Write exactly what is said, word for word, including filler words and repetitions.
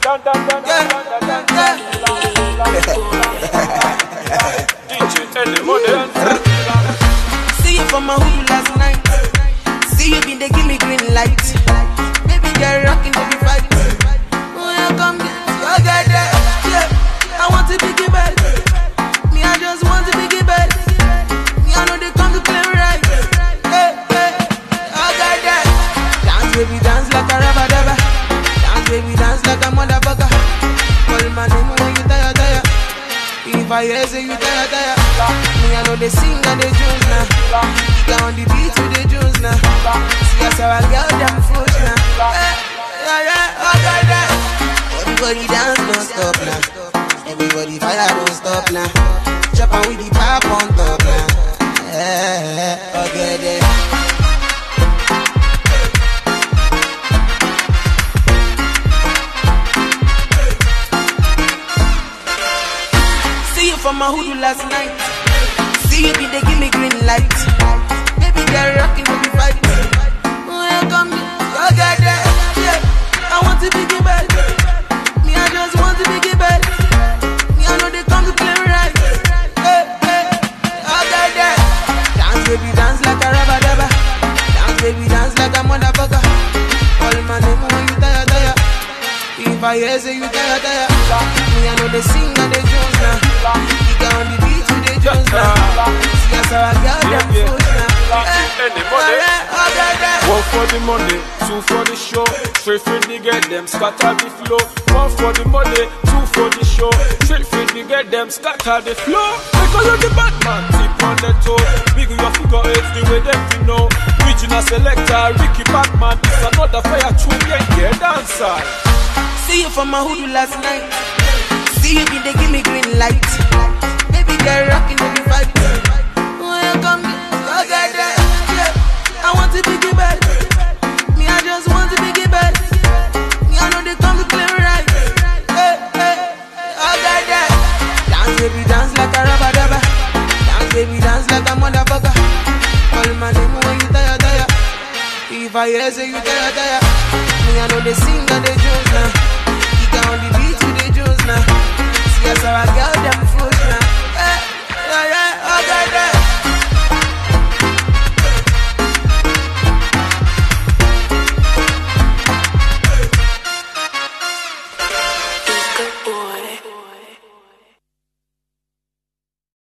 See you from my hood last night. See you been they give me green light. Baby girl rocking baby fight. Oh yeah, come get go get that. Yeah, I want to be give back. Me I just want to be give back. Me I know they come to play right. Hey hey, I got that. Dance baby dance like a rubber dubber. Dance baby dance like a motherfucker. Call my name when you tire tire. If I hear say you tire tire. Me I know they sing and they juice now. Get on the beat with the juice now. See us our girl them fush now. Hey, yeah yeah, I got that. Everybody dance don't stop now. Everybody fire don't stop now. Chop on with the pop on top now. Yeah, forget it. See you from my hood last night. See you be they give me green light. Baby girl rocking baby fight. Oh yeah, come go get that. Yeah, I want to be give back. Me I just want to be give back. Me I know they come to play right. Hey hey, I got that. Dance baby dance like a rubber dubber. Dance baby dance like a motherfucker. Call my name when you tire tire. If I hear say you tire tire. Me I know they sing and they juice now. Get on the beat with the juice now. See us our girl them fush now. One for the money, two for the show. Straight for the get them, scatter the flow. One for the money, two for the show. Straight for the get them, scatter the flow. Because you're the bad man, tip on the toe. Big your figure eight, the way them to know. Regional selector, Ricky Batman. It's another fire tune, yeah, yeah, dancer. See you from my hood last night. See you be they give me green light. Baby girl rocking baby fight. Oh yeah, come go get that. Yeah, I want to be give back. Me I just want to be give back. Me I know they come to play right. Hey hey, I got that. Dance baby dance like a rubber dubber. Dance baby dance like a motherfucker. Call my name when you tire tire. If I hear say you tire tire. Me I know they sing and they juice now. Get on the beat with the juice now. See us our girl them fush now.